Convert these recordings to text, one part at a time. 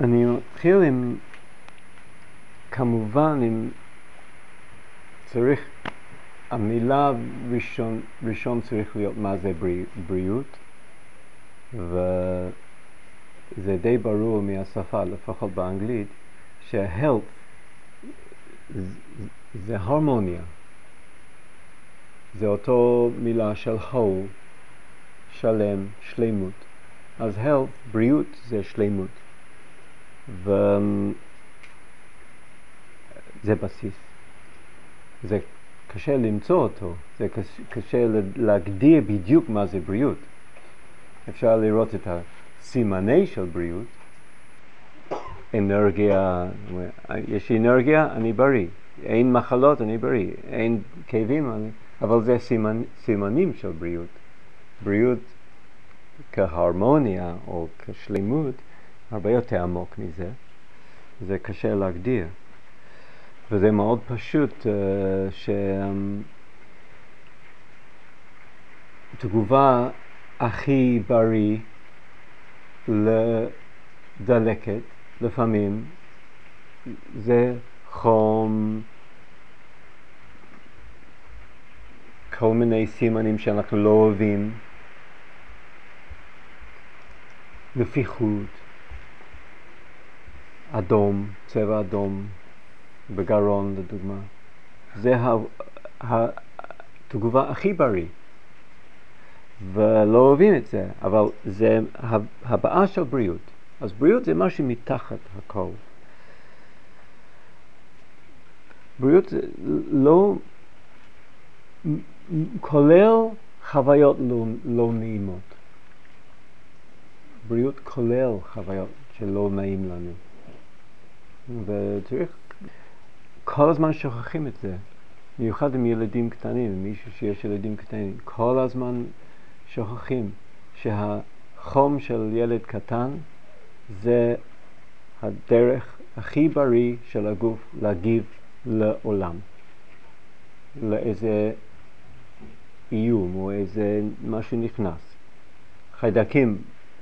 אני מתחיל עם, כמובן, עם צריך, המילה ראשון צריך להיות מה זה בריאות, וזה די ברור מהשפה, לפחות באנגלית, שה-health זה הרמוניה. זה אותו מילה של whole, שלם, שלמות. אז health, בריאות, זה שלמות. וזה בסיס. זה קשה למצוא אותו, זה קשה להגדיר בדיוק מה זה בריאות. אפשר לראות את הסימני של בריאות. אנרגיה, יש אנרגיה, אני בריא. אין מחלות, אני בריא. אין כאבים, אבל זה סימנים של בריאות. בריאות כהרמוניה או כשלמות, הרבה יותר עמוק מזה. זה קשה להגדיר. וזה מאוד פשוט תגובה הכי בריא לדלקת, לפעמים, זה חום, כל מיני סימנים שאנחנו לא אוהבים, נפיחות, אדום, צבע אדום, בגרון לדוגמה. זה התגובה הכי בריא. ולא אוהבים את זה, אבל זה הבעה של בריאות. אז בריאות זה משהו מתחת הכל. בריאות לא כולל חוויות לא נעימות. בריאות כולל חוויות שלא נעים לנו. וצריך, כל הזמן שוכחים את זה. במיוחד עם ילדים קטנים, מישהו שיש ילדים קטנים. כל הזמן שוכחים שהחום של ילד קטן זה הדרך הכי בריא של הגוף להגיב לעולם. לאיזה איום או איזה משהו נכנס. חיידקים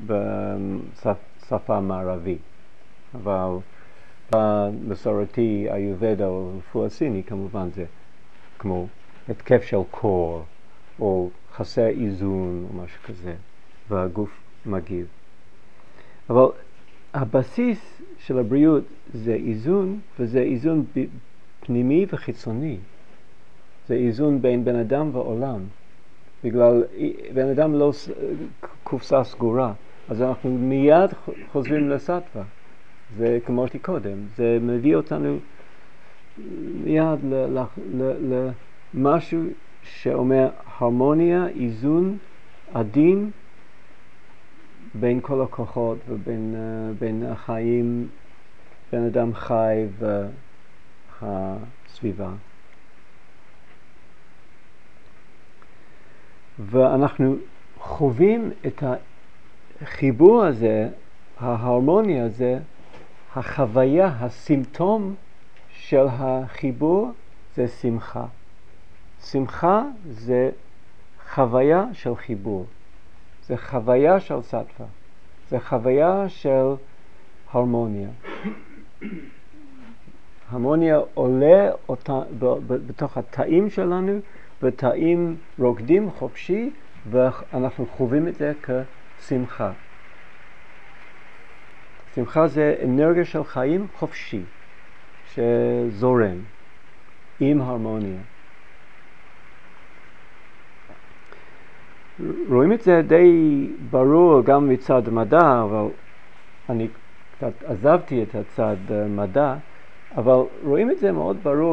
בשפה המערבית. אבל במסורתי איוורדה או רפואה סינית כמובן זה כמו התקף של קור או חסר איזון או משהו כזה, והגוף מגיב. אבל הבסיס של הבריאות זה איזון, וזה איזון פנימי וחיצוני. זה איזון בין בן אדם ועולם. בגלל בן אדם לא קופסה סגורה, אז אנחנו מיד חוזרים לסטווה. זה כמו שאמרתי קודם, זה מביא אותנו מיד למשהו שאומר הרמוניה, איזון, עדין בין כל הכוחות ובין החיים, בין אדם חי והסביבה. ואנחנו חווים את החיבור הזה, ההרמוניה הזה, החוויה, הסימפטום של החיבור זה שמחה. שמחה זה חוויה של חיבור. זה חוויה של סטווה. זה חוויה של הרמוניה. הרמוניה עולה בתוך התאים שלנו, ותאים רוקדים חופשי, ואנחנו חווים את זה כשמחה. שמחה זה אנרגיה של חיים חופשי, שזורם, עם הרמוניה. רואים את זה די ברור גם מצד המדע, אבל אני קצת עזבתי את הצד מדע, אבל רואים את זה מאוד ברור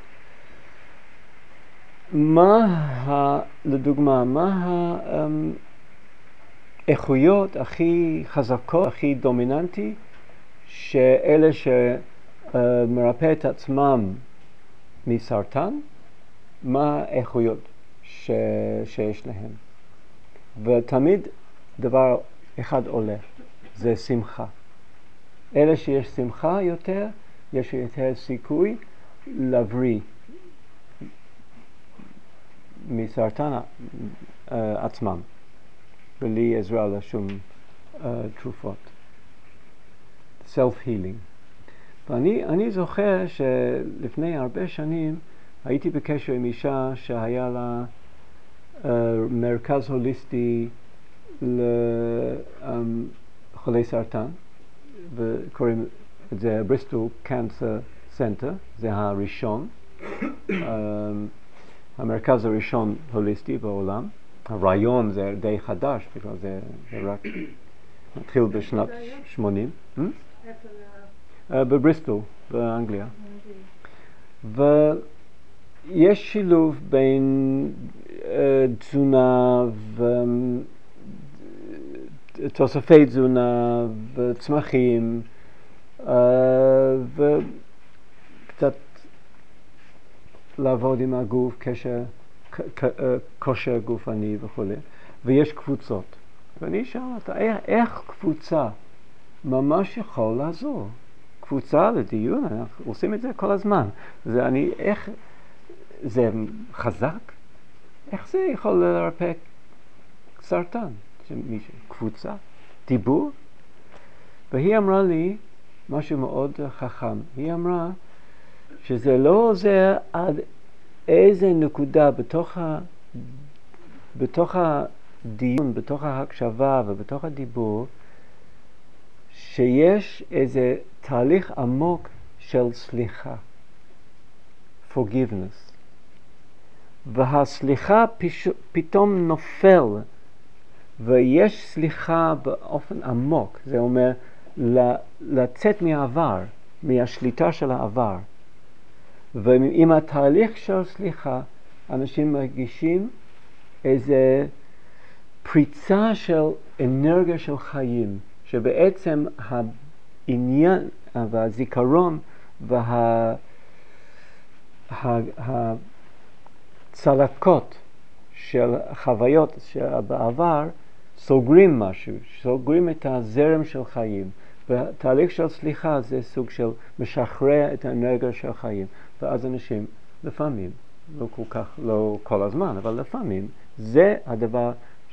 לדוגמה, מה האיכויות הכי חזקות, הכי דומיננטי, שאלה שמרפא את עצמם מסרטן, מה האיכויות שיש להם. ותמיד דבר אחד עולה, זה שמחה. אלה שיש שמחה יותר, יש יותר סיכוי להבריא מסרטן עצמם, בלי עזרה לשום תרופות. self-healing. ואני זוכר שלפני הרבה שנים הייתי בקשר עם אישה שהיה לה מרכז הוליסטי לחולי סרטן, וקוראים את זה בריסטול קאנסר סנטר, זה הראשון, המרכז הראשון הוליסטי בעולם. הרעיון זה די חדש, בגלל זה רק מתחיל בשנת 80. בבריסטול, באנגליה. ויש שילוב בין תזונה ותוספי תזונה וצמחים וקצת לעבוד עם הגוף, כושר גופני וכו'. ויש קבוצות. ואני שאל אותה, איך קבוצה ממש יכול לעזור? קבוצה לדיון, אנחנו עושים את זה כל הזמן. איך זה חזק? איך זה יכול לרפא סרטן? קבוצה, דיבור? והיא אמרה לי משהו מאוד חכם. היא אמרה שזה לא עוזר עד איזה נקודה בתוך הדיון, בתוך ההקשבה ובתוך הדיבור, שיש איזה תהליך עמוק של סליחה, forgiveness. והסליחה פתאום נופל, ויש סליחה באופן עמוק. זה אומר לצאת מהעבר, מהשליטה של העבר. ועם התהליך של סליחה, אנשים מרגישים איזה פריצה של אנרגיה של חיים, שבעצם העניין והזיכרון והצלקות של חוויות שבעבר סוגרים משהו, סוגרים את הזרם של חיים. והתהליך של סליחה זה סוג של משחרר את האנרגיה של חיים. ואז אנשים לפעמים, לא כל הזמן, אבל לפעמים, זה הדבר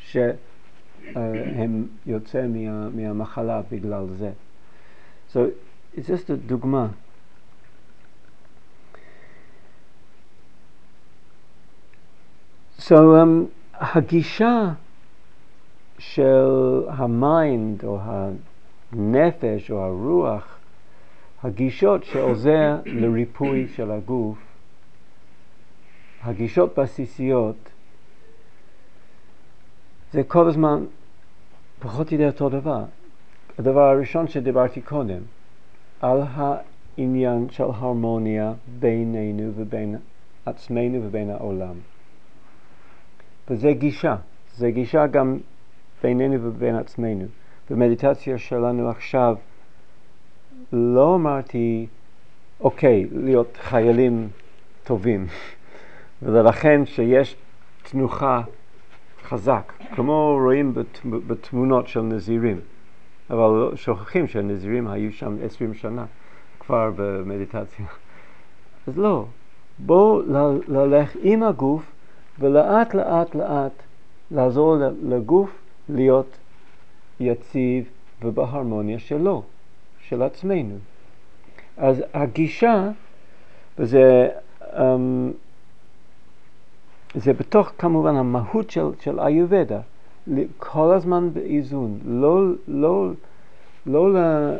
שהם יוצא מהמחלה בגלל זה. So, it's just a דוגמה. So, הגישה של המיינד או הנפש או הרוח, הגישות שעוזר לריפוי של הגוף, הגישות בסיסיות, זה כל הזמן פחות או יותר אותו דבר. הדבר הראשון שדיברתי קודם, על העניין של הרמוניה בינינו ובין עצמנו ובין העולם. וזה גישה, זה גישה גם בינינו ובין עצמנו. במדיטציה שלנו עכשיו, לא אמרתי, אוקיי, להיות חיילים טובים, ולכן שיש תנוחה חזק, כמו רואים בתמונות של נזירים, אבל שוכחים שהנזירים היו שם 20 שנה כבר במדיטציה. אז לא, בואו ללך עם הגוף, ולאט לאט לאט לעזור לגוף להיות יציב ובהרמוניה שלו, של עצמנו. אז הגישה, וזה זה בתוך כמובן המהות של איוודע, כל הזמן באיזון, לא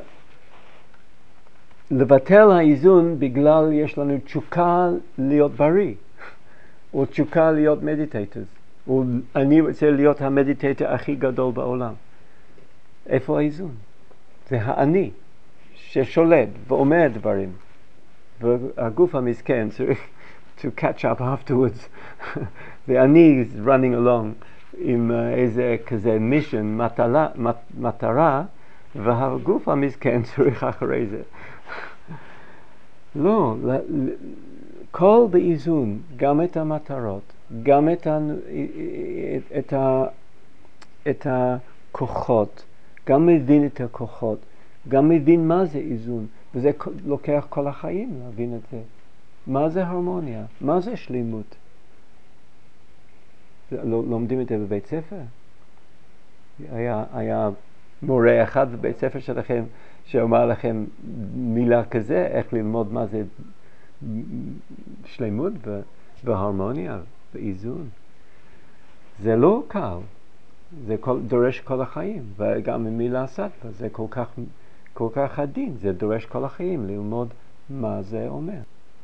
לבטל האיזון בגלל יש לנו תשוקה להיות בריא, או תשוקה להיות מדיטטורס, או אני רוצה להיות המדיטטור הכי גדול בעולם. איפה האיזון? זה האני ששולט ואומר דברים, והגוף המסכן צריך to catch up afterwards. ואני is running along עם איזה כזה מישן, מטרה, והגוף המסכן צריך אחרי זה. לא, כל באיזון, גם את המטרות, גם את הכוחות, גם מבין את הכוחות, גם מבין מה זה איזון, וזה לוקח כל החיים להבין את זה. מה זה הרמוניה? מה זה שלמות? לומדים את זה בבית ספר? היה מורה אחד בבית ספר שלכם שאומר לכם מילה כזה, איך ללמוד מה זה שלמות והרמוניה ואיזון. זה לא קל, זה דורש כל החיים, וגם מילה סטווה, זה כל כך עדין, זה דורש כל החיים ללמוד מה זה אומר.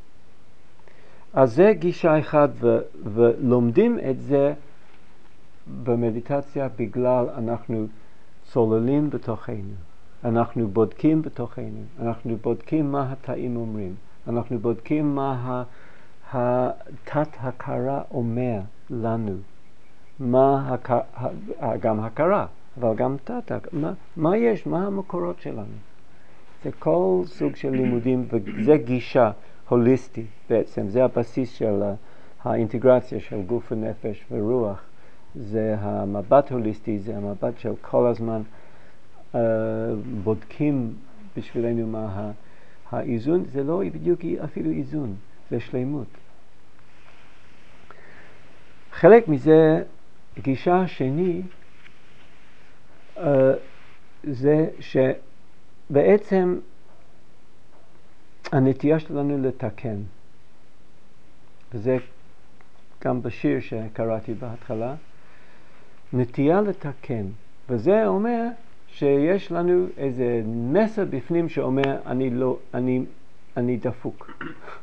אז זה גישה אחת, ולומדים את זה במדיטציה בגלל אנחנו צוללים בתוכנו, אנחנו בודקים בתוכנו, אנחנו בודקים מה התאים אומרים, אנחנו בודקים מה התת הכרה אומר לנו, מה גם הכרה, אבל גם תת, מה יש, מה המקורות שלנו. זה כל סוג של לימודים, וזה גישה הוליסטית בעצם, זה הבסיס של האינטגרציה של גוף ונפש ורוח. זה המבט הוליסטי, זה המבט של כל הזמן בודקים בשבילנו מה האיזון. זה לא בדיוק אפילו איזון, זה שלמות. חלק מזה, גישה שני, זה שבעצם הנטייה שלנו לתקן. וזה גם בשיר שקראתי בהתחלה. נטייה לתקן. וזה אומר שיש לנו איזה מסר בפנים שאומר אני דפוק.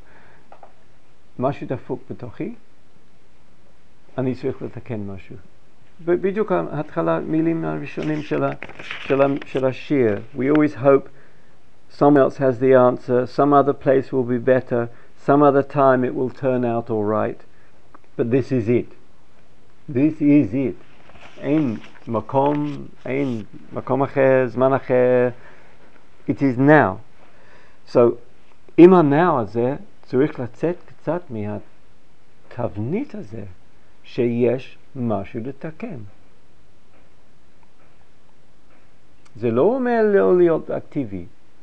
משהו דפוק בתוכי. אני צריך לתקן משהו. ובדיוק ההתחלה, מילים הראשונים של השיר. We always hope someone else has the answer, some other place will be better, some other time it will turn out all right. But this is it. This is it. אין מקום אחר, זמן אחר. It is now. So, עם ה-now הזה, צריך לצאת קצת מהתבנית הזה, שיש משהו לתקן. זה לא אומר לא להיות אקטיבי,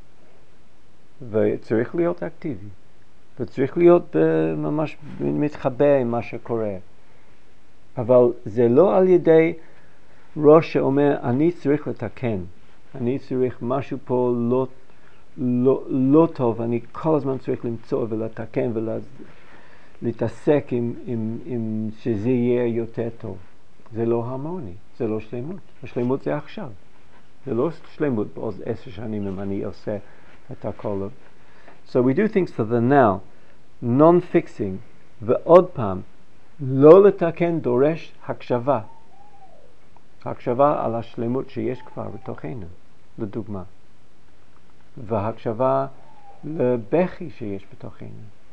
וצריך להיות אקטיבי, וצריך להיות ממש מתחבא עם מה שקורה. אבל זה לא על ידי ראש שאומר, אני צריך לתקן, אני צריך משהו פה לא טוב, אני כל הזמן צריך למצוא ולתקן ולהתעסק עם שזה יהיה יותר טוב. זה לא הרמוני, זה לא שלמות. השלמות זה עכשיו. זה לא שלמות בעוד 10 שנים אם אני עושה את הכל. So we do things for the now, non-fixing, ועוד פעם, לא לתקן דורש הקשבה. הקשבה על השלמות שיש כבר בתוכנו, לדוגמה. והקשבה לבכי שיש בתוכנו.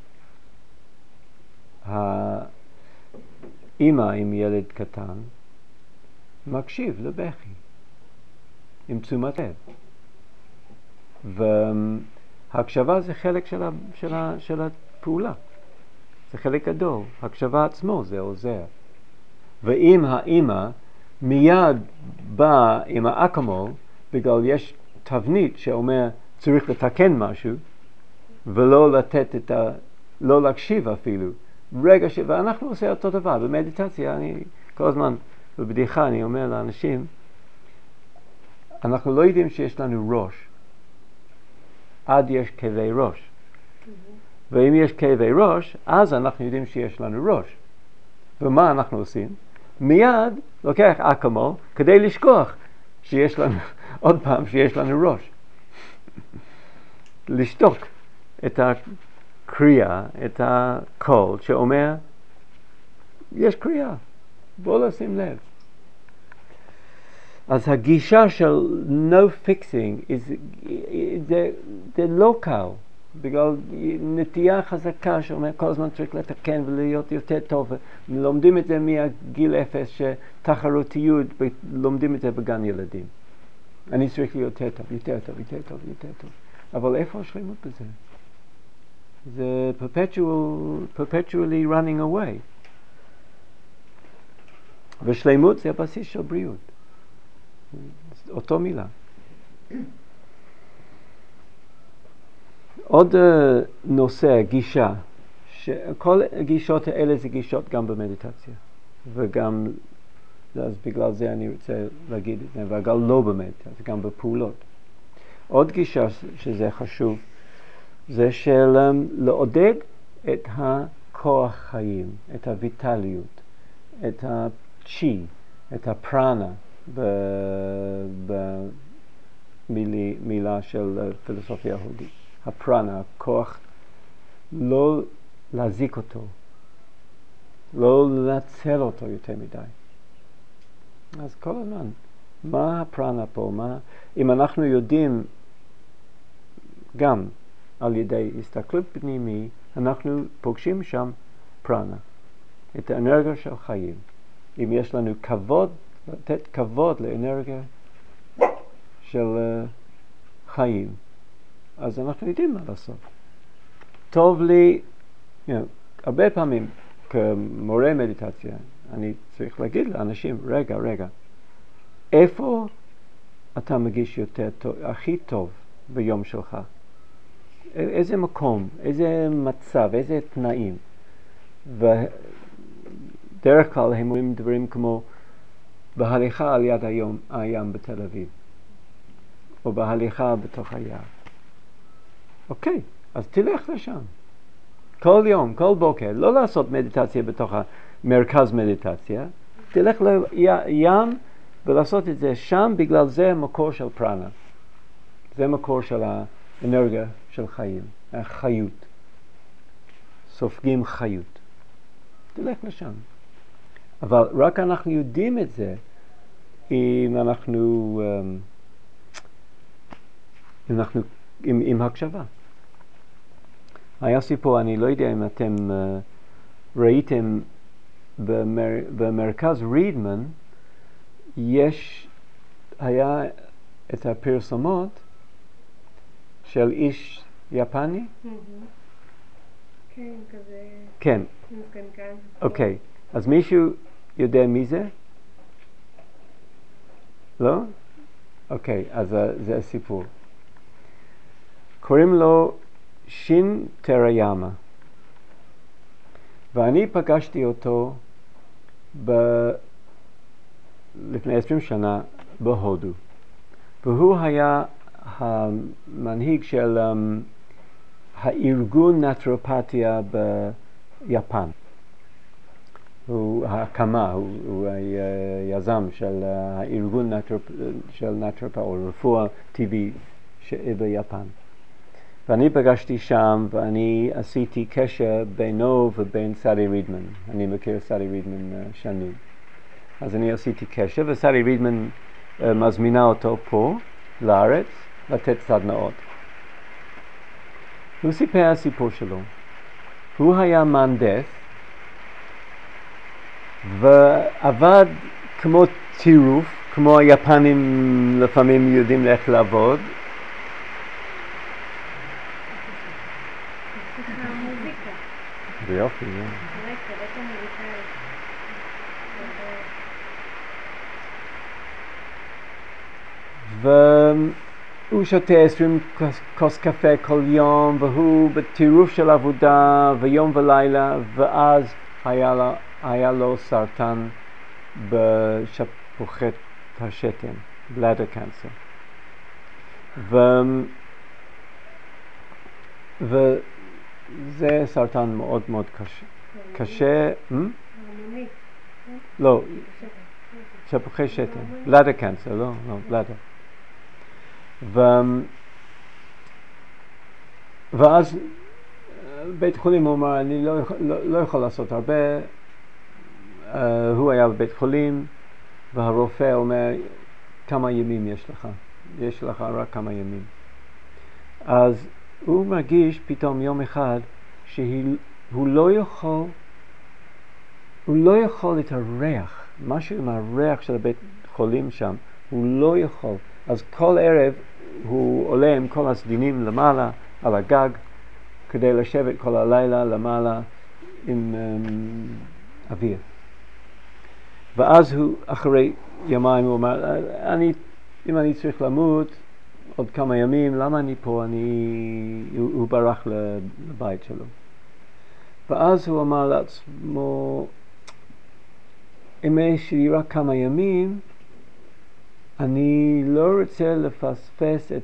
האמא עם ילד קטן מקשיב לבכי, עם תשומת לב. והקשבה זה חלק של הפעולה. זה חלק גדול. הקשבה עצמו זה עוזר. ואם האמא מיד באה עם האקמול, בגלל יש תבנית שאומר צריך לתקן משהו, ולא לתת לא להקשיב אפילו. ואנחנו עושים אותו דבר. במדיטציה, כל הזמן, בבדיחה אני אומר לאנשים, אנחנו לא יודעים שיש לנו ראש, עד יש כאבי ראש. ואם יש כאבי ראש, אז אנחנו יודעים שיש לנו ראש. ומה אנחנו עושים? מיד לוקח אקמול כדי לשכוח שיש לנו, עוד פעם, שיש לנו ראש. לשתוק את הקריאה, את הקול שאומר, יש קריאה, בוא לשים לב. אז הגישה של no fixing זה לא קל, בגלל נטייה חזקה שאומר כל הזמן צריך לתקן ולהיות יותר טוב. לומדים את זה מהגיל 0 שתחרותיות, לומדים את זה בגן ילדים. אני צריך להיות יותר טוב, יותר טוב, יותר טוב, יותר טוב. אבל איפה השלמות בזה? זה perpetually running away. ושלמות זה הבסיס של בריאות. אותו מילה. עוד נושא, גישה, שכל הגישות האלה זה גישות גם במדיטציה, וגם אז בגלל זה אני רוצה להגיד את זה, אבל לא במדיטציה, זה גם בפעולות. עוד גישה שזה חשוב, זה של לעודד את הכוח חיים, את הויטליות, את הצ'י, את הפרנה, במילה של פילוסופיה הודית. הפרנה, הכוח, לא להזיק אותו, לא לנצל אותו יותר מדי. אז כל הזמן, מה הפרנה פה? אם אנחנו יודעים גם על ידי הסתכלות פנימי, אנחנו פוגשים שם פרנה, את האנרגיה של חיים. אם יש לנו כבוד, לתת כבוד לאנרגיה של חיים, אז אנחנו יודעים מה לעשות. טוב לי, הרבה פעמים כמורה מדיטציה, אני צריך להגיד לאנשים, רגע, איפה אתה מגיש יותר טוב, הכי טוב ביום שלך? איזה מקום, איזה מצב, איזה תנאים? ודרך כלל הם אומרים דברים כמו בהליכה על יד הים בתל אביב, או בהליכה בתוך היער. אוקיי, אז תלך לשם. כל יום, כל בוקר, לא לעשות מדיטציה בתוך המרכז מדיטציה, תלך לים ולעשות את זה שם, בגלל זה מקור של פרנה. זה מקור של האנרגיה של חיים, החיות. סופגים חיות. תלך לשם. אבל רק אנחנו יודעים את זה אם אנחנו עם הקשבה. היה סיפור, אני לא יודע אם אתם ראיתם במרכז רידמן, היה את הפרסומות של איש יפני? כן, כזה... כן. מסקנקן. אוקיי, אז מישהו יודע מי זה? לא? אוקיי, אז זה הסיפור. קוראים לו שין טראיאמה. ואני פגשתי אותו לפני 20 שנה בהודו. והוא היה המנהיג של הארגון נטרופתיה ביפן. הוא היזם של הארגון של נטרופתיה, או רפואה טבעי ביפן. ואני פגשתי שם, ואני עשיתי קשר בינו ובין סאדי רידמן. אני מכיר סאדי רידמן שנים. אז אני עשיתי קשר, וסאדי רידמן מזמינה אותו פה, לארץ, לתת סדנאות. הוא סיפר הסיפור שלו. הוא היה מהנדס, ועבד כמו טירוף, כמו היפנים לפעמים יודעים איך לעבוד. ביופי, והוא שותה 20 כוס קפה כל יום, והוא בטירוף של עבודה ויום ולילה, ואז היה לו סרטן בשפוחת השתן, bladder cancer. וזה סרטן מאוד מאוד קשה. לא, שפוחי שתן, bladder cancer, לא, bladder. ואז בית חולים הוא אמר, אני לא יכול לעשות הרבה. הוא היה בבית חולים, והרופא אומר, כמה ימים יש לך? יש לך רק כמה ימים. אז הוא מרגיש פתאום יום אחד שהוא לא יכול את הריח, משהו עם הריח של בית חולים שם, הוא לא יכול. אז כל ערב הוא עולה עם כל הסדינים למעלה על הגג, כדי לשבת כל הלילה למעלה עם אוויר. ואז הוא, אחרי יומיים, הוא אמר, אם אני צריך למות עוד כמה ימים, למה אני פה? הוא ברח לבית שלו. ואז הוא אמר לעצמו, אם יש לי רק כמה ימים, אני לא רוצה לפספס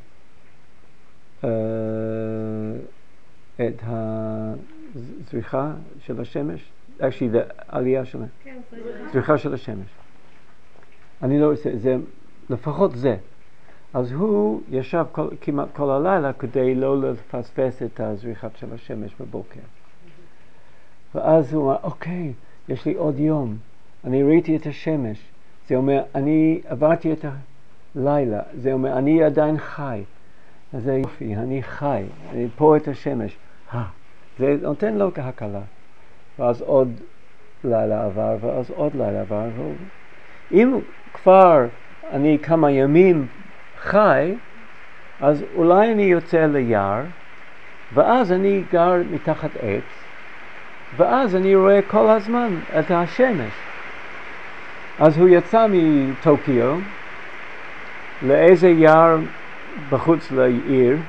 את הזריחה של השמש, זה עלייה של זריחה של השמש. אני לא רוצה, זה לפחות זה. אז הוא ישב כמעט כל הלילה כדי לא לפספס את הזריחת של השמש בבוקר. ואז הוא אמר, אוקיי, יש לי עוד יום, אני ראיתי את השמש. זה אומר, אני עברתי את הלילה, זה אומר, אני עדיין חי. אז זה יופי, אני חי, אני פה את השמש. זה נותן לו כהקלה. ואז עוד לילה עבר, ואז עוד לילה עבר. אם כבר אני כמה ימים חי, אז אולי אני יוצא ליער, ואז אני גר מתחת עץ, ואז אני רואה כל הזמן את השמש. אז הוא יצא מטוקיו לאיזה יער בחוץ לעיר,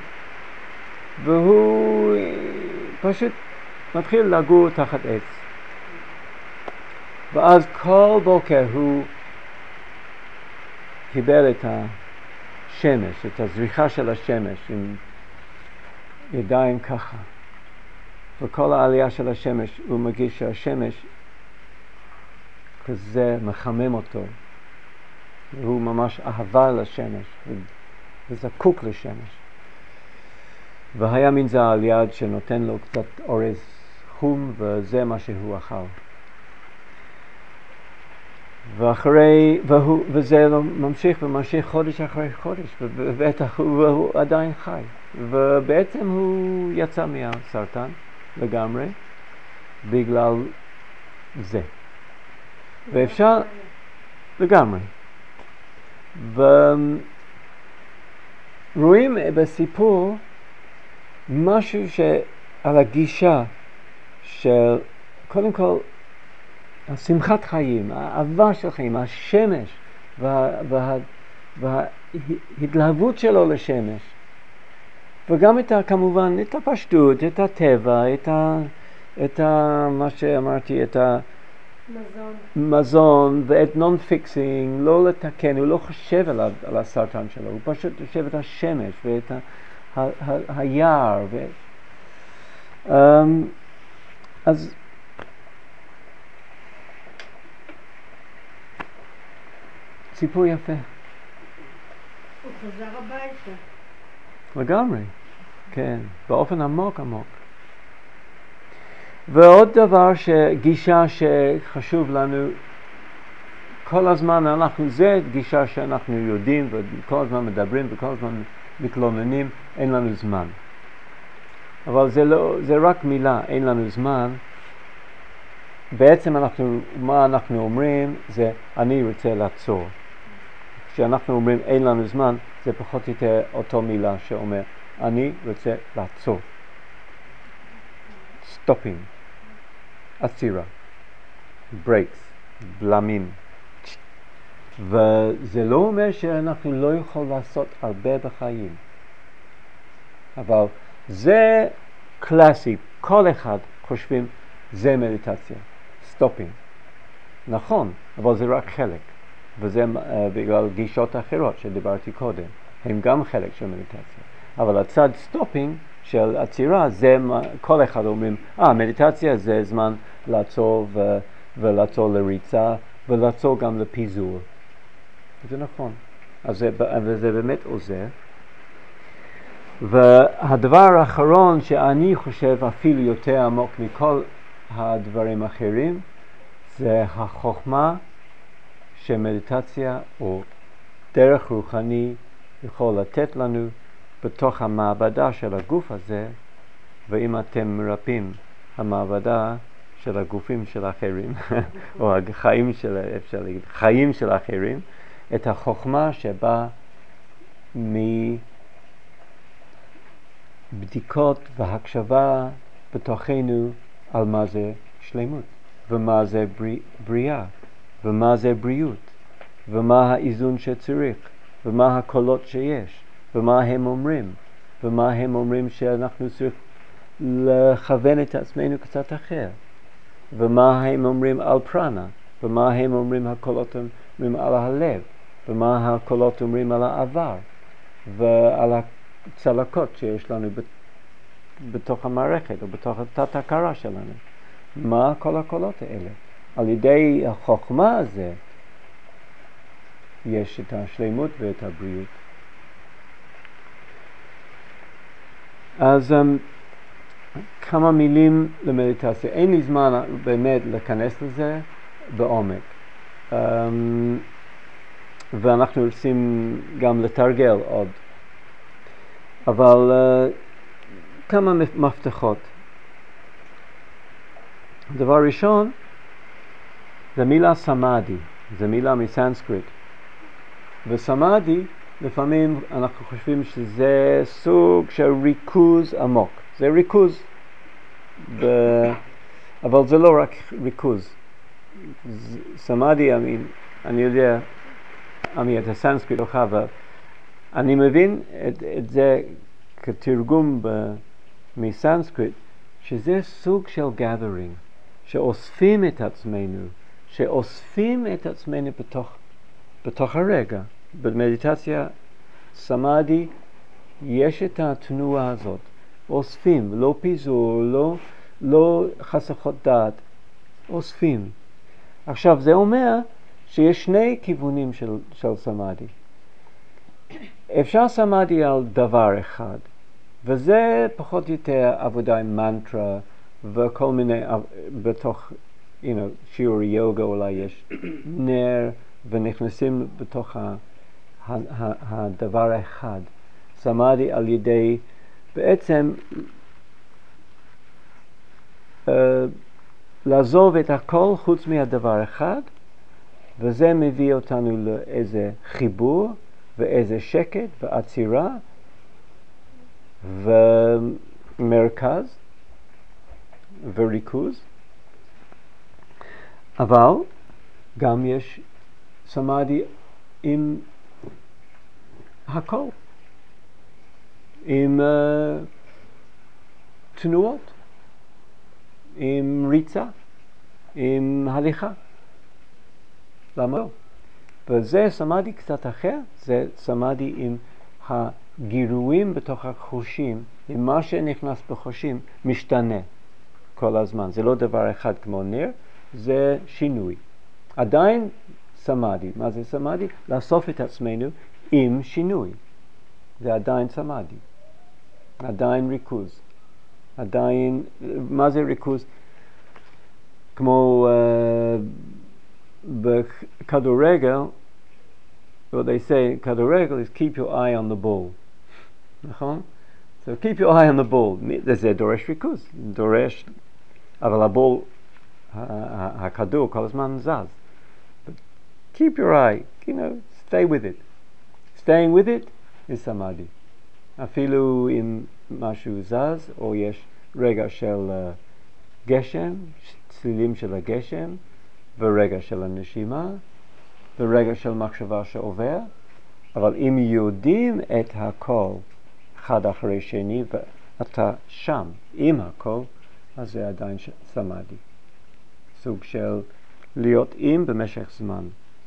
והוא פשוט מתחיל לגור תחת עץ. ואז כל בוקר הוא קיבל את השמש, את הזריחה של השמש עם ידיים ככה. וכל העלייה של השמש הוא מרגיש שהשמש כזה מחמם אותו. הוא ממש אהבה לשמש וזקוק לשמש. והיה מין זה על יד שנותן לו קצת אורז חום, וזה מה שהוא אכל. וזה ממשיך וממשיך חודש אחרי חודש, ובטח הוא עדיין חי. ובעצם הוא יצא מהסרטן לגמרי בגלל זה. ואפשר לגמרי. ורואים בסיפור משהו על הגישה של קודם כל השמחת חיים, האהבה של חיים, השמש וההתלהבות שלו לשמש, וגם כמובן את הפשטות, את הטבע, את מה שאמרתי, את המזון ואת נון-פיקסינג, לא לתקן, הוא לא חושב על הסרטן שלו, הוא פשוט חושב את השמש ואת היער. אז סיפור יפה. הוא חזר הביתה. לגמרי, כן, באופן עמוק עמוק. ועוד דבר גישה שחשוב לנו, כל הזמן זה גישה שאנחנו יודעים וכל הזמן מדברים וכל הזמן מתלוננים, אין לנו זמן. אבל זה רק מילה, אין לנו זמן. בעצם מה אנחנו אומרים זה אני רוצה לעצור. כשאנחנו אומרים אין לנו זמן, זה פחות או יותר אותו מילה שאומר אני רוצה לעצור. stopping, עצירה, breaks, בלמים. וזה לא אומר שאנחנו לא יכולים לעשות הרבה בחיים. אבל זה קלאסי, כל אחד חושבים זה מדיטציה, stopping. נכון, אבל זה רק חלק. וזה בגלל גישות אחרות שדיברתי קודם. הם גם חלק של מדיטציה. אבל הצד stopping של עצירה, זה כל אחד אומרים, מדיטציה זה זמן לעצור ולעצור לריצה ולעצור גם לפיזור. זה נכון. וזה באמת עוזר. והדבר האחרון שאני חושב אפילו יותר עמוק מכל הדברים האחרים, זה החוכמה שמדיטציה או דרך רוחני יכול לתת לנו בתוך המעבדה של הגוף הזה, ואם אתם מרפאים המעבדה של הגופים של האחרים, או החיים של, אפשר להגיד, חיים של האחרים, את החוכמה שבאה מבדיקות והקשבה בתוכנו על מה זה שלמות, ומה זה בריאה, ומה זה בריאות, ומה האיזון שצריך, ומה הקולות שיש, ומה הם אומרים, ומה הם אומרים שאנחנו צריכים לכוון את עצמנו קצת אחר, ומה הם אומרים על פרנה, ומה הם אומרים הקולות אומרים על הלב, ומה הקולות אומרים על העבר, ועל הצלקות שיש לנו בתוך המערכת, או בתוך התת הכרה שלנו. מה כל הקולות האלה? על ידי החוכמה הזה, יש את השלמות ואת הבריאות. אז כמה מילים למדיטציה. אין לי זמן באמת להיכנס לזה בעומק. ואנחנו רוצים גם לתרגל עוד. אבל כמה מפתחות. דבר ראשון, זה מילה סמאדי, זה מילה מסנסקריט. וסמאדי, לפעמים אנחנו חושבים שזה סוג של ריכוז עמוק. זה ריכוז, אבל זה לא רק ריכוז. סמאדי, אני יודע, את הסנסקריט הולכה, אבל אני מבין את זה כתרגום מסנסקריט, שזה סוג של gathering, שאוספים את עצמנו, בתוך הרגע. במדיטציה סמאדי יש את התנועה הזאת, אוספים, לא פיזור, לא חסכות דעת, אוספים. עכשיו זה אומר שיש שני כיוונים של סמאדי. אפשר סמאדי על דבר אחד, וזה פחות או יותר עבודה עם מנטרה וכל מיני, בתוך שיעור יוגה אולי יש נר ונכנסים בתוך הדבר האחד. סמאדי על ידי בעצם לעזוב את הכל חוץ מהדבר אחד, וזה מביא אותנו לאיזה חיבור ואיזה שקט ועצירה ומרכז וריכוז. אבל גם יש סמאדי עם הכל, עם תנועות, עם ריצה, עם הליכה. למה לא? וזה סמאדי קצת אחר, זה סמאדי עם הגירויים בתוך החושים, עם מה שנכנס בחושים משתנה כל הזמן. זה לא דבר אחד כמו נר, זה שינוי. עדיין סמאדי, מה זה סמאדי? לאסוף את עצמנו עם שינוי. זה עדיין סמאדי. עדיין ריכוז. עדיין, מה זה ריכוז? כמו בכדורגל, what they say, כדורגל is keep your eye on the ball. נכון? So keep your eye on the ball. זה דורש ריכוז. דורש, אבל הבול, הכדור כל הזמן זז. But keep your eye, stay with it. Staying with it is samadhi. אפילו אם משהו זז, או יש רגע של גשם, צלילים של הגשם, ורגע של הנשימה, ורגע של מחשבה שעובר, אבל אם יודעים את הכל אחד אחרי שני, ואתה שם עם הכל, אז זה עדיין סמאדי. סוג של להיות עם במשך זמן.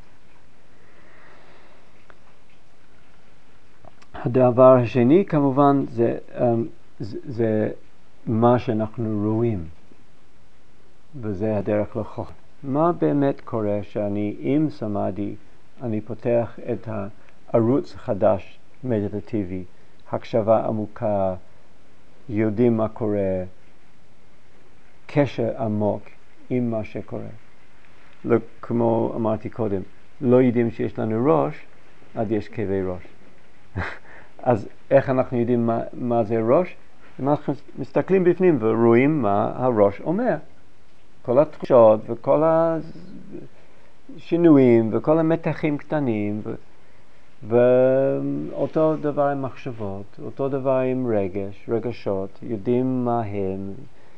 הדבר השני כמובן זה מה שאנחנו רואים, וזה הדרך לחוכמה. מה באמת קורה שאני עם סמאדי, אני פותח את הערוץ החדש, מדיטטיבי, הקשבה עמוקה, יודעים מה קורה, קשר עמוק עם מה שקורה. כמו אמרתי קודם, לא יודעים שיש לנו ראש, עד יש כאבי ראש. אז איך אנחנו יודעים מה זה ראש? אנחנו מסתכלים בפנים ורואים מה הראש אומר. כל התחושות וכל השינויים וכל המתחים קטנים ואותו דבר עם מחשבות, אותו דבר עם רגשות, יודעים מה הם.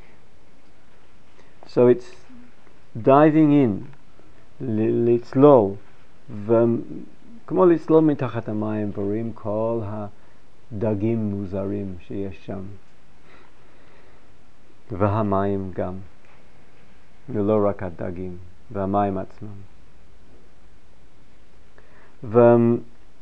So it's diving in, לצלול, וכמו לצלול מתחת המים ורואים כל הדגים מוזרים שיש שם, והמים גם, ולא רק הדגים. והמים עצמם. ועם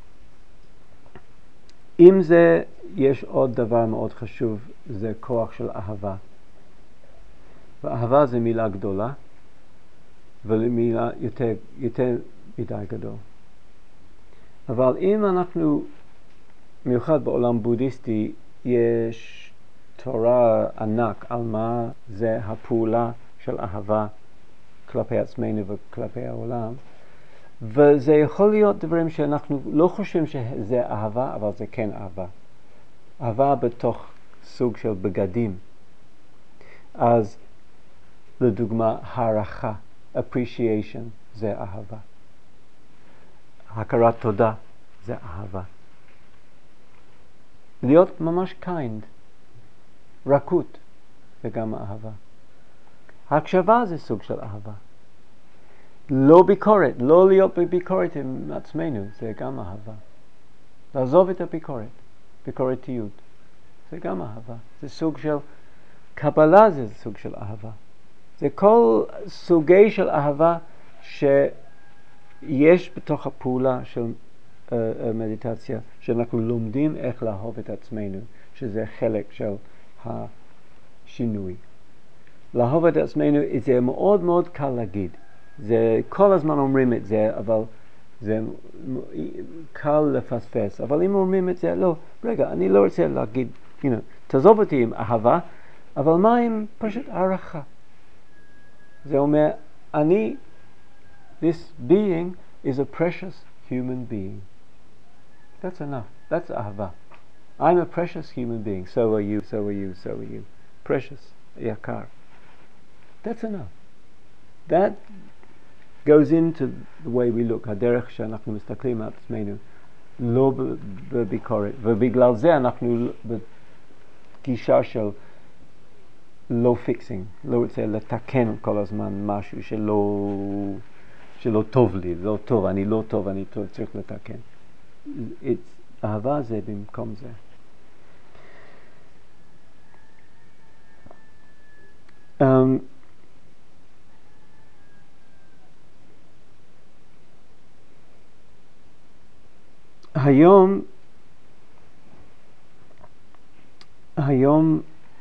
זה יש עוד דבר מאוד חשוב, זה כוח של אהבה. ואהבה זה מילה גדולה, ומילה יותר מדי גדול. אבל אם אנחנו, מיוחד בעולם בודהיסטי, יש תורה ענק על מה זה הפעולה של אהבה כלפי עצמנו וכלפי העולם, וזה יכול להיות דברים שאנחנו לא חושבים שזה אהבה, אבל זה כן אהבה. אהבה בתוך סוג של בגדים. אז לדוגמה, הערכה, appreciation, זה אהבה. הכרת תודה, זה אהבה. להיות ממש kind, רכות, זה גם אהבה. הקשבה זה סוג של אהבה. לא ביקורת, לא להיות בביקורת עם עצמנו, זה גם אהבה. לעזוב את הביקורת, ביקורתיות, זה גם אהבה. זה סוג של קבלה, זה סוג של אהבה. זה כל סוגי של אהבה שיש בתוך הפעולה של מדיטציה, שאנחנו לומדים איך לאהוב את עצמנו, שזה חלק של השינוי. לאהוב את עצמנו זה מאוד מאוד קל להגיד. זה כל הזמן אומרים את זה, אבל זה קל לפספס. אבל אם אומרים את זה, לא, רגע, אני לא רוצה להגיד, תעזוב אותי עם אהבה, אבל מה עם פשוט הערכה? זה אומר, this being is a precious human being. That's enough. That's ahava. I'm a precious human being. So are you, so are you, so are you. Precious, yakar. That's enough. That goes into the way we look. הדרך שאנחנו מסתכלים על עצמנו, לא בביקורת. ובגלל זה אנחנו בגישה של לא פיקסינג, לא רוצה לתקן כל הזמן משהו שלא טוב לי, לא טוב, אני לא טוב, אני צריך לתקן. אהבה זה במקום זה. היום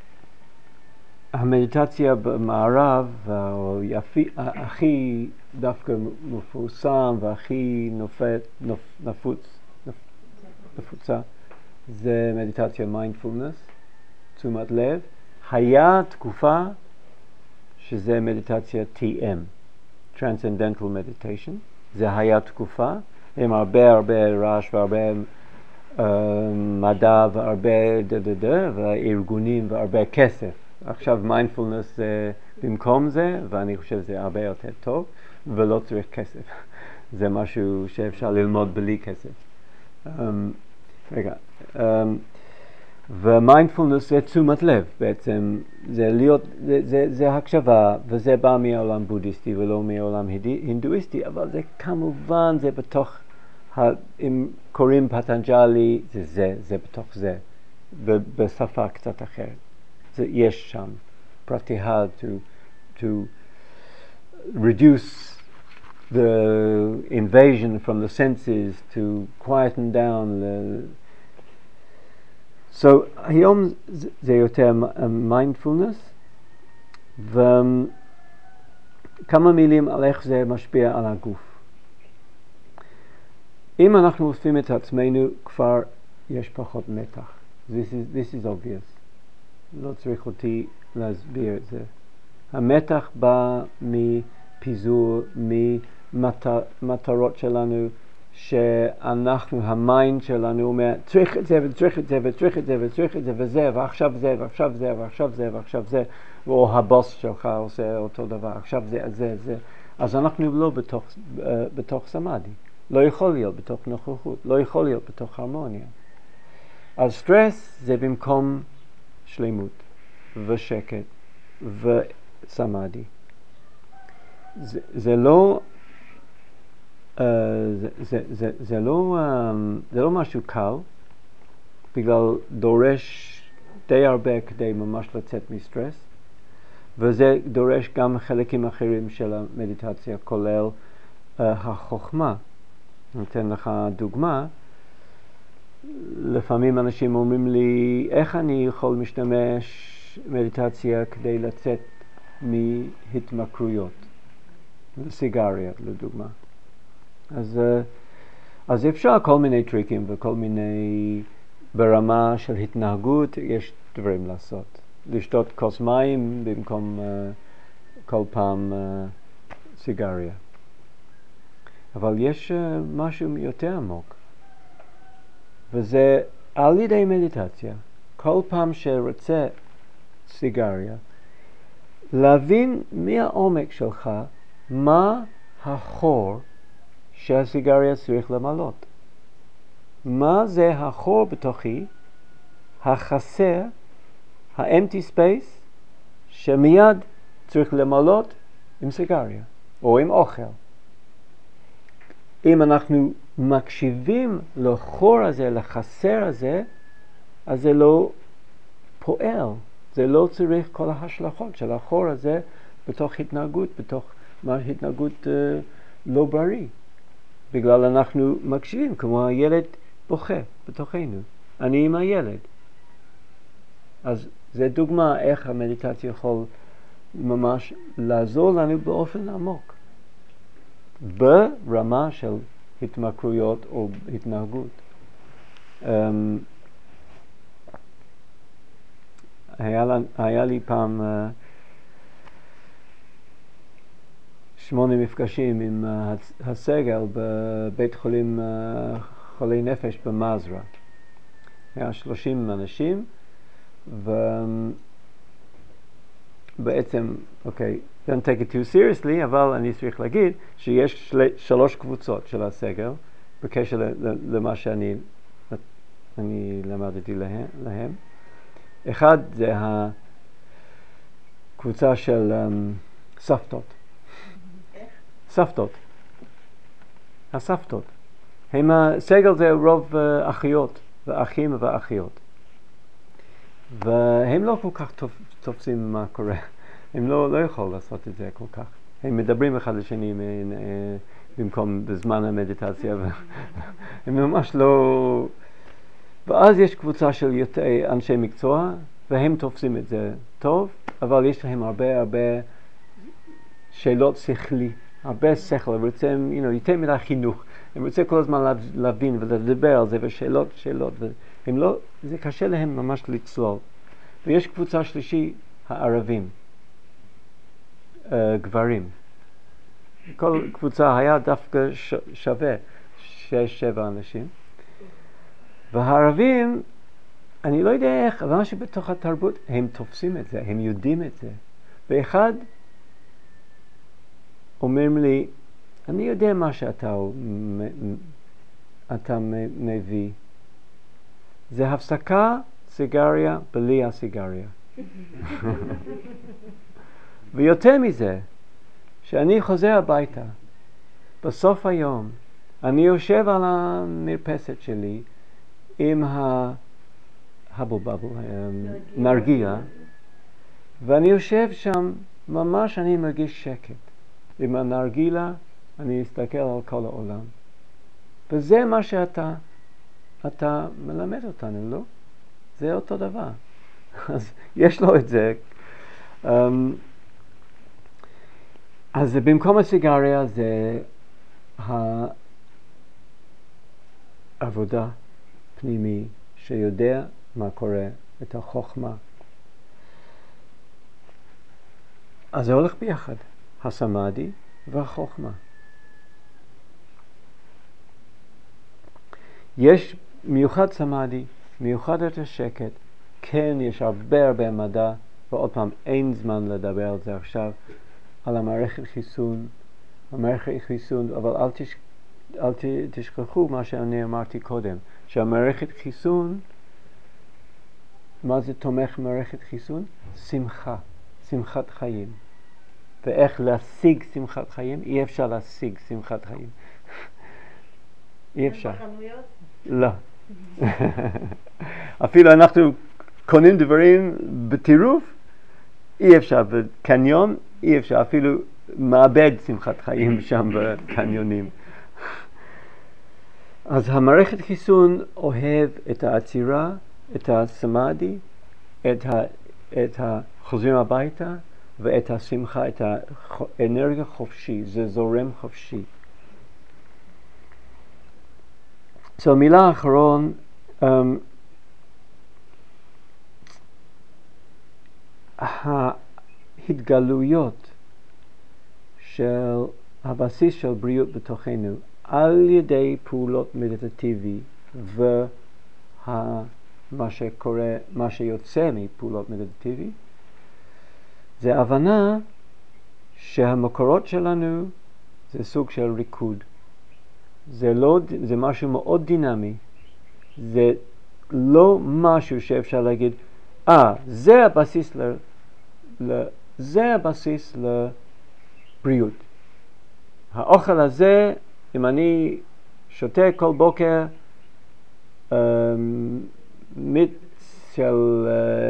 המדיטציה במערב הכי דווקא מפורסם והכי נפוצה זה מדיטציה מיינדפולנס, תשומת לב. היה תקופה שזה מדיטציה TM, Transcendental Meditation. זה היה תקופה עם הרבה רעש והרבה מדע והרבה וארגונים והרבה כסף. עכשיו מיינדפולנס זה במקום זה, ואני חושב שזה הרבה יותר טוב, ולא צריך כסף. זה משהו שאפשר ללמוד בלי כסף. ומיינדפולנס זה תשומת לב בעצם, זה הקשבה, וזה בא מהעולם בודהיסטי ולא מהעולם הינדואיסטי, אבל זה כמובן, זה בתוך, אם קוראים פטנג'לי, זה בתוך זה, בשפה קצת אחרת. יש שם pratihad to reduce the invasion from the senses, to quieten down so היום זה יותר mindfulness, וכמה מילים על איך זה משפיע על הגוף. אם אנחנו עושים את עצמנו, כבר יש פחות מתח. This is obvious. לא צריך אותי להסביר את זה. המתח בא מפיזור, ממטרות שלנו, שאנחנו, המיינד שלנו אומר, צריך את זה וצריך את זה וצריך את זה וצריך את זה וזה, ועכשיו זה ועכשיו זה ועכשיו זה ועכשיו זה, או הבוס שלך עושה אותו דבר, עכשיו זה. אז אנחנו לא בתוך סמאדי. לא יכול להיות בתוך נוכחות, לא יכול להיות בתוך הרמוניה. אז סטרס זה במקום שלמות ושקט וסמאדי. זה לא זה לא משהו קל, בגלל דורש די הרבה כדי ממש לצאת מסטרס, וזה דורש גם חלקים אחרים של המדיטציה, כולל החוכמה. נותן לך דוגמה. לפעמים אנשים אומרים לי, איך אני יכול משתמש מדיטציה כדי לצאת מהתמכרויות, סיגריה לדוגמה. אז אפשר כל מיני טריקים וכל מיני, ברמה של התנהגות יש דברים לעשות. לשתות כוס מים במקום כל פעם סיגריה. אבל יש משהו יותר עמוק. וזה על ידי מדיטציה. כל פעם שרוצה סיגריה, להבין מהעומק שלך מה החור שהסיגריה צריך למלות. מה זה החור בתוכי, החסר, ה-empty space, שמיד צריך למלות עם סיגריה או עם אוכל. אם אנחנו מקשיבים לחור הזה, לחסר הזה, אז זה לא פועל. זה לא צריך כל ההשלכות של החור הזה בתוך התנהגות, בתוך התנהגות לא בריא. בגלל אנחנו מקשיבים, כמו הילד בוכה בתוכנו. אני עם הילד. אז זה דוגמה איך המדיטציה יכול ממש לעזור לנו באופן עמוק. ברמה של התמכרויות או התנהגות. היה לי פעם 8 מפגשים עם הסגל בבית חולים חולי נפש במזרה. היה 30 אנשים, ובעצם, don't take it too seriously, אבל אני צריך להגיד שיש 3 קבוצות של הסגל, בקשר למה שאני למדתי להם. אחד זה הקבוצה של סבתות. סבתות. הסבתות. הסגל זה רוב אחיות ואחים ואחיות. והם לא כל כך תופסים מה קורה. הם לא יכולים לעשות את זה כל כך. הם מדברים אחד לשני במקום בזמן המדיטציה. הם ממש לא... ואז יש קבוצה של יותר אנשי מקצוע, והם תופסים את זה טוב, אבל יש להם הרבה שאלות שכלי, הרבה שכל, הם רוצים, יותר מדי חינוך, הם רוצים כל הזמן להבין ולדבר על זה, ושאלות, והם לא, זה קשה להם ממש לצלול. ויש קבוצה שלישי, הערבים, גברים. כל קבוצה היה דווקא שווה 6-7 אנשים. והערבים, אני לא יודע איך, אבל משהו בתוך התרבות, הם תופסים את זה, הם יודעים את זה. ואחד אומר לי, אני יודע מה שאתה מביא. זה הפסקה סיגריה בלי הסיגריה. ויותר מזה, שאני חוזר הביתה, בסוף היום, אני יושב על המרפסת שלי, עם נרגילה, ואני יושב שם, ממש אני מרגיש שקט. עם הנרגילה, אני אסתכל על כל העולם. וזה מה שאתה מלמד אותנו, לא? זה אותו דבר. אז יש לו את זה. אז במקום הסיגריה זה העבודה פנימי שיודע מה קורה, את החוכמה. אז זה הולך ביחד, הסמאדי והחוכמה. יש מיוחד סמאדי, מיוחד את השקט, כן יש הרבה מדע, ועוד פעם אין זמן לדבר על זה עכשיו, על המערכת חיסון, אבל אל תשכחו מה שאני אמרתי קודם, שהמערכת חיסון, מה זה תומך מערכת חיסון? שמחת חיים. ואיך להשיג שמחת חיים? אי אפשר להשיג שמחת חיים. אי אפשר. בחנויות? לא. אפילו אנחנו קונים דברים בטירוף, אי אפשר, בקניון אי אפשר, אפילו מאבד שמחת חיים שם בקניונים. אז המערכת חיסון אוהב את העצירה, את הסמאדי, את החוזרים הביתה, ואת השמחה, את האנרגיה חופשי, זה זורם חופשי. So, המילה האחרון, ההתגלויות של הבסיס של בריאות בתוכנו על ידי פעולות מדיטטיבי ומה שקורה, מה שיוצא מפעולות מדיטטיבי, זה הבנה שהמקורות שלנו זה סוג של ריקוד. זה משהו מאוד דינמי. זה לא משהו שאפשר להגיד, זה הבסיס לבריאות. האוכל הזה, אם אני שותה כל בוקר מיץ של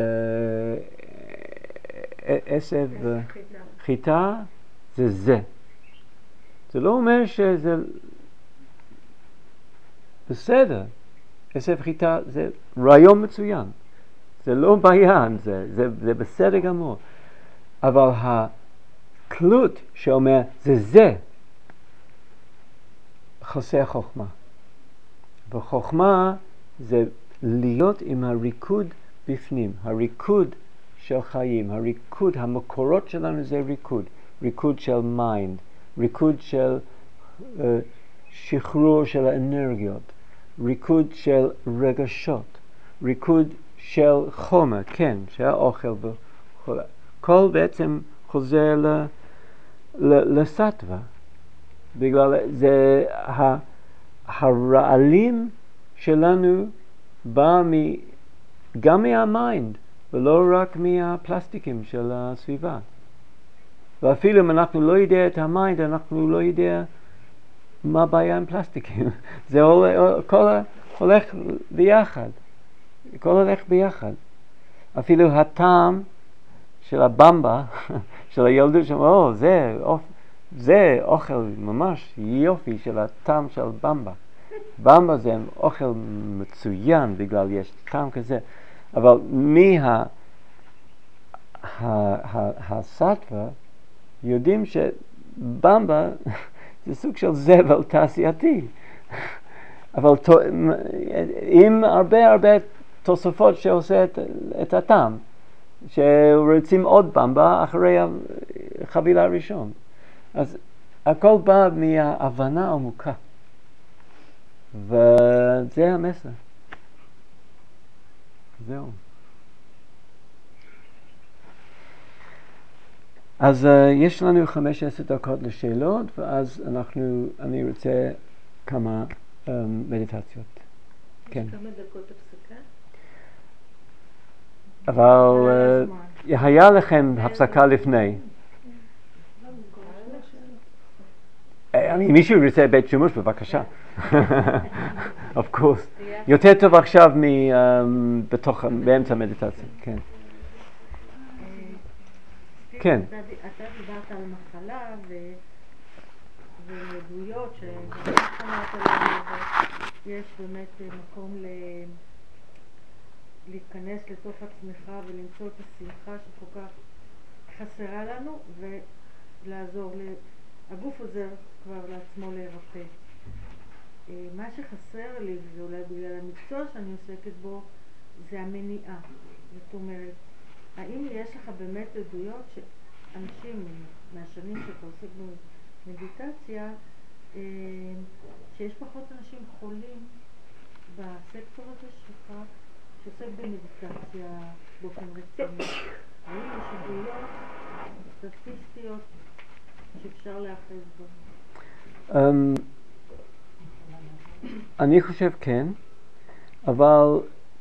עשב חיטה, זה. זה לא אומר שזה בסדר. עשב חיטה זה רעיון מצוין. זה לא בעיה, זה בסדר גמור. אבל הכלות שאומר זה חוסר חוכמה. וחוכמה זה להיות עם הריקוד בפנים, הריקוד של חיים, הריקוד, המקורות שלנו זה ריקוד של מיינד, ריקוד של שחרור של האנרגיות, ריקוד של רגשות, ריקוד של חומר, כן, של האוכל וכו'. כל בעצם חוזר לסטווה. בגלל זה הרעלים שלנו בא גם מהמיינד ולא רק מהפלסטיקים של הסביבה. ואפילו אם אנחנו לא יודע את המיינד, אנחנו לא יודע מה הבעיה עם פלסטיקים. זה הולך ביחד. הכל הולך ביחד. אפילו הטעם של הבמבה, של הילדות שם, זה אוכל ממש יופי של הטעם של במבה. במבה זה אוכל מצוין בגלל יש טעם כזה. אבל הסטווה יודעים שבמבה זה סוג של זבל תעשייתי. אבל עם הרבה תוספות שעושה את הטעם, שרוצים עוד במבה אחרי החבילה הראשון. אז הכל בא מההבנה עמוקה. וזה המסר. זהו. אז יש לנו 15 דקות לשאלות, ואז אני רוצה כמה מדיטציות. כן. כמה דקות הפסקה? אבל היה לכם הפסקה לפני. מישהו רוצה בית שימוש, בבקשה. Of course. יותר טוב עכשיו באמצע המדיטציה. כן. כן. אתה דיברת על מחלה ועדויות יש באמת מקום להיכנס לתוך עצמך ולמצוא את השמחה שכל כך חסרה לנו ולעזור. הגוף עוזר כבר לעצמו להירפא. מה שחסר לי, ואולי בגלל המקצוע שאני עוסקת בו, זה המניעה. זאת אומרת, האם יש לך באמת עדויות שאנשים מהשנים שאתה עוסק במדיטציה, שיש פחות אנשים חולים בסקטור הזה שלך שעוסק במדיטציה באופן רציני? האם יש עדויות סטטיסטיות שאפשר להאחז בו? אני חושב כן, אבל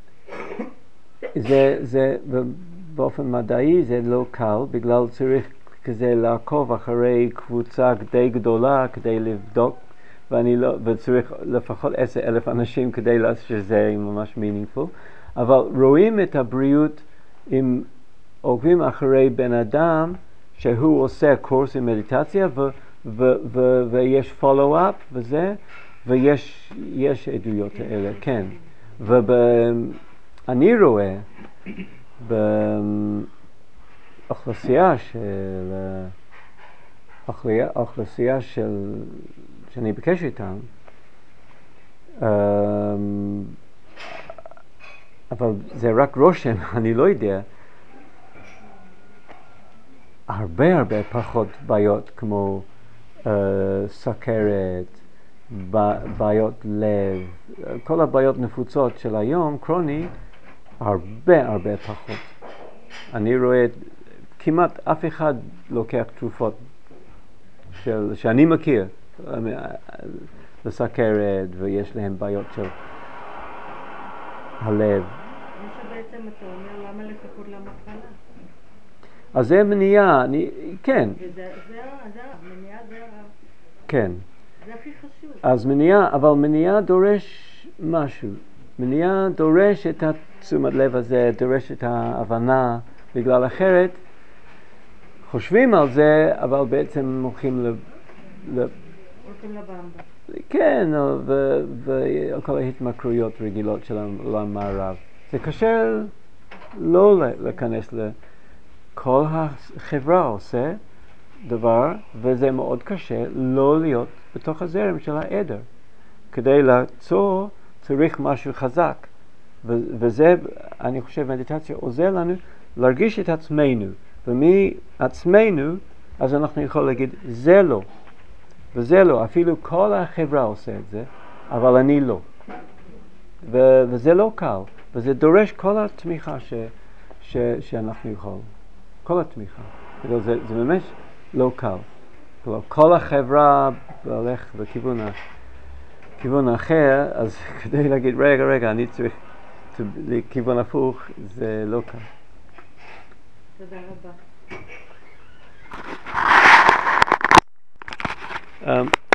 זה באופן מדעי זה לא קל, בגלל צריך כזה לעקוב אחרי קבוצה די גדולה כדי לבדוק, וצריך לפחות 10,000 אנשים כדי שזה ממש meaningful, אבל רואים את הבריאות עם עוקבים אחרי בן אדם שהוא עושה קורס עם מדיטציה ויש פולו-אפ וזה, ויש עדויות האלה, כן. ואני רואה באוכלוסייה שאני בקשר איתם, אבל זה רק רושם, אני לא יודע, הרבה פחות בעיות כמו סוכרת, בעיות לב, כל הבעיות נפוצות של היום, קרוני, הרבה פחות. אני רואה, כמעט אף אחד לוקח תרופות שאני מכיר, לסוכרת, ויש להם בעיות של הלב. מה שבעצם אתה אומר, למה לחכות למחלה? אז זה מניעה, כן. מניעה זה כן. זה הכי חשוב. אז אבל מניעה דורש משהו. מניעה דורש את התשומת לב הזה, דורש את ההבנה, בגלל אחרת חושבים על זה, אבל בעצם הולכים לבמבה. כן, וכל ההתמכרויות רגילות של העולם מערב. זה קשה לא להיכנס כל החברה עושה דבר, וזה מאוד קשה לא להיות בתוך הזרם של העדר. כדי לעצור צריך משהו חזק. וזה, אני חושב, מדיטציה עוזר לנו להרגיש את עצמנו. ומעצמנו, אז אנחנו יכולים להגיד, זה לא. וזה לא. אפילו כל החברה עושה את זה, אבל אני לא. וזה לא קל. וזה דורש כל התמיכה שאנחנו יכולים. כל התמיכה. זה ממש לא קל. כל החברה הולך בכיוון אחר, אז כדי להגיד, רגע, אני צריך לכיוון הפוך, זה לא קל. תודה רבה.